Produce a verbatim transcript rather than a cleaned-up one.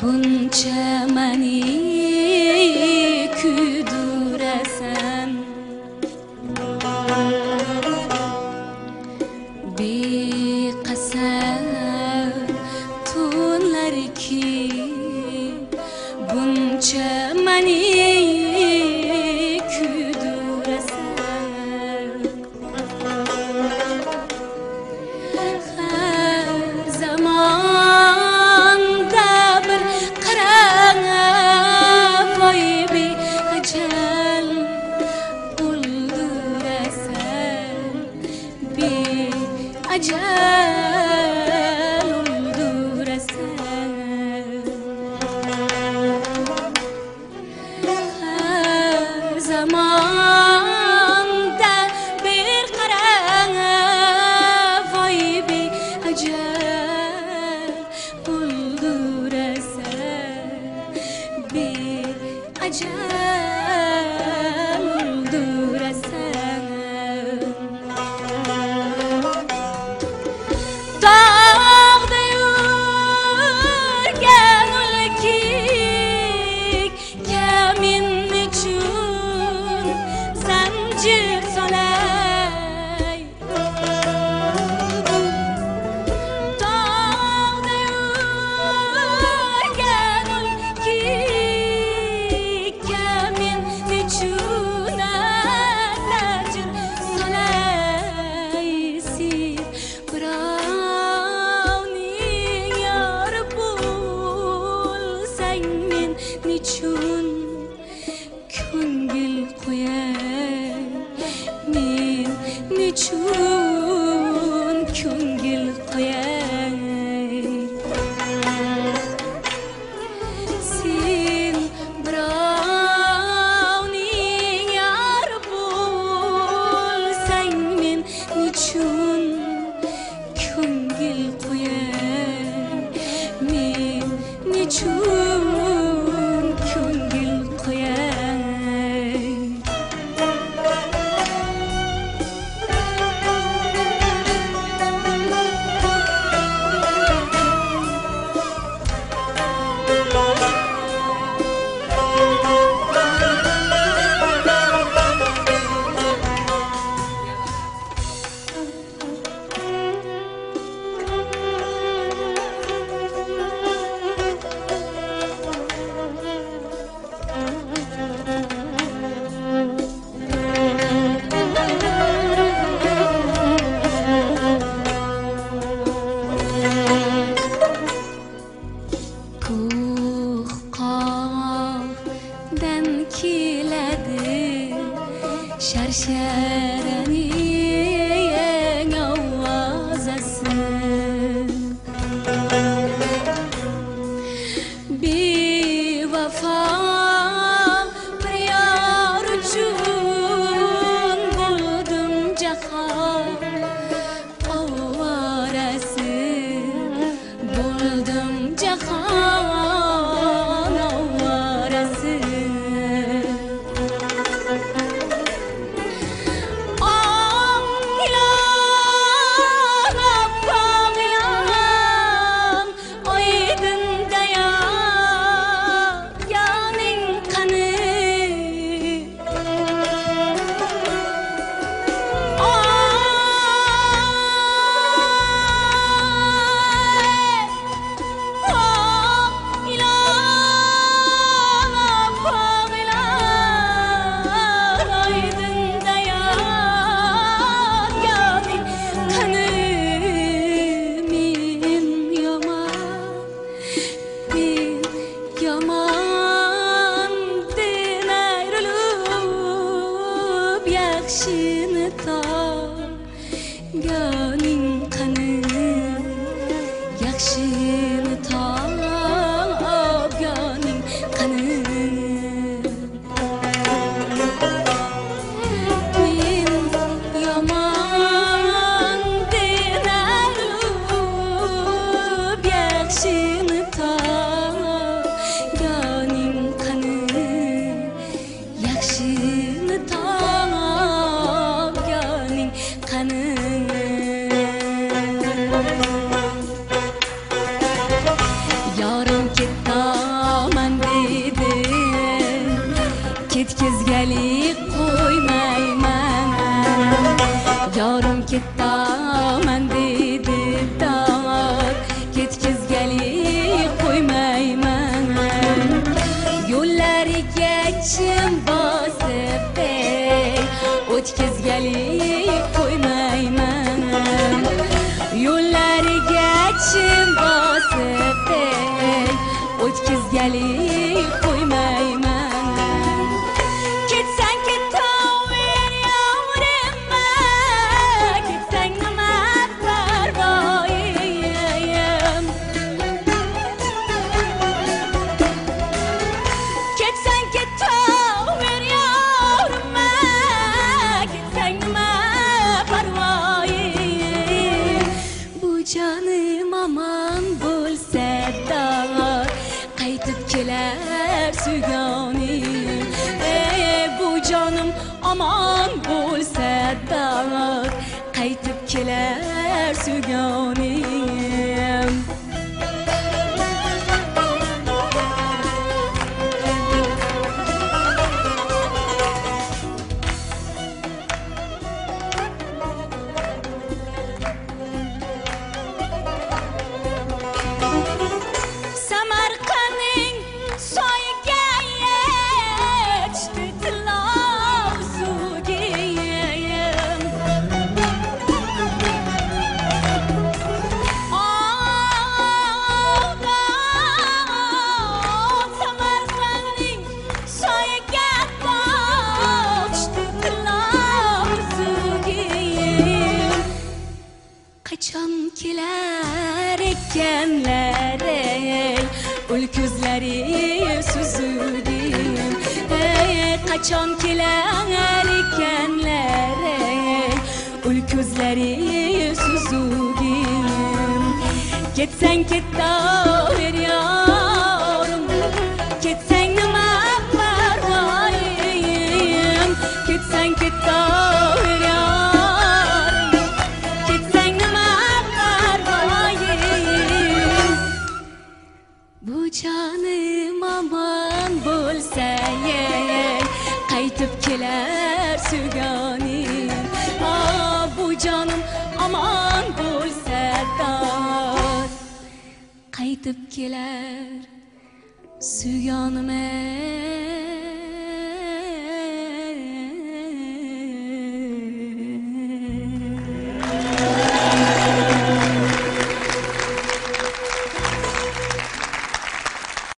buncha mani kuydirasan, beqasam tunlarki buncha mani kuydirasan. Har zamonda bir qarab voy beajal o'ldirasan, beajal o'ldirasan. Har zamonda bir qarab voy beajal o'ldirasan, beajal o'ldirasan. Dağda yurgan ulkik kamin uchun zanjir solay. Dağda yurgan ulkik kamin uchun zanjir solay. Siz birovning yori bo'lsang, men nechun ko'ngil qo'yay, men nechun ko'ngil qo'yay. Sen birovning yori bo'lsang, men nechun ko'ngil qo'yay, men nechun ko'ngil qo'yay. Ko'k qofdan keladi sharsharaning ovozasi. Bevafo bir yor uchun bo'ldim jahon ovorasi, bo'ldim jahon ovorasi. ketaman dedi, ketkizgali qo'ymayman. Yorim ketaman dedi da, ketkizgali qo'ymayman. Yo'llariga chim bosib o'tkizgali qo'ymayman. Yo'llariga chim bosib o'tkizgali qo'ymayman. Ketsang ketaver yorim, ketsang nima parvoyim. Ketsang ketaver yorim, ketsang nima parvoyim. Bu jonim aman bo'lsa da, qaytib kelar suyganim. Ey bu jonim aman bo'lsa da, qaytib kelar suyganim. Samarqandning soyiga yetishdi tilov suvgim. Samarqandning soyiga yetishdi tilov suvgim. Qachon kelar ekanlar ul ko'zlari suzugim. Ey qachon kelar ekanlar ul ko'zlari suzugim. Ketsang ketaver yorim, ketsang nima parvoyim. Ketsang ketaver yorim, ketsang nima parvoyim. Bu jonim aman bo'lsa, qaytib kelar suyganim. Ah, bu jonim aman bo'lsa da, qaytib kelar suyganim.